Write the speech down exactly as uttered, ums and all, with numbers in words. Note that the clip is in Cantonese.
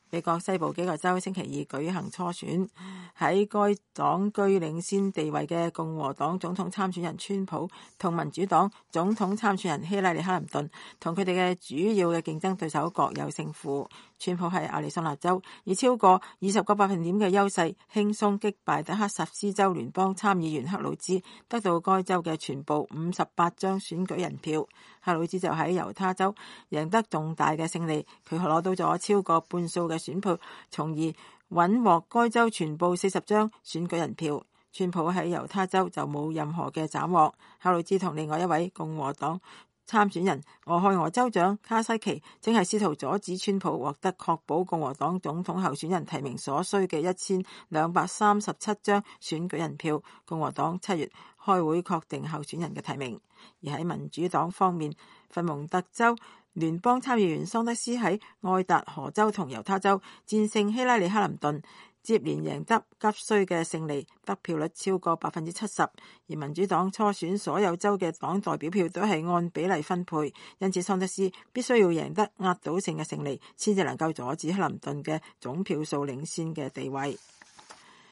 美國西部幾個州星期二舉行初選，喺該黨居領先地位嘅共和黨總統參選人川普同民主黨總統參選人希拉里克林頓同佢哋嘅主要嘅競爭對手各有勝負。川普喺亞利桑那州以超過二十個百分點嘅優勢輕鬆擊敗德克薩斯州聯邦參議員克魯茲，得到該州嘅全部五十八張選舉人票。克魯茲就喺猶他州贏得重大嘅勝利，佢攞到咗超過半數嘅選票，從而穩獲該州全部四十張選舉人票。川普喺猶他州就冇任何嘅斬獲。克魯茲同另外一位共和黨參選人俄亥俄州長卡西奇正係試圖阻止川普獲得確保共和黨總統候選人提名所需嘅一千兩百三十七張選舉人票。共和黨七月開會確定候選人嘅提名。而喺民主黨方面，佛蒙特州聯邦參議員桑德斯喺愛達荷州同猶他州戰勝希拉里克林頓，接連贏得急需嘅勝利，得票率超過百分之七十。而民主黨初選所有州嘅黨代表票都係按比例分配，因此桑德斯必須要贏得壓倒性嘅勝利，先至能夠阻止克林頓嘅總票數領先嘅地位。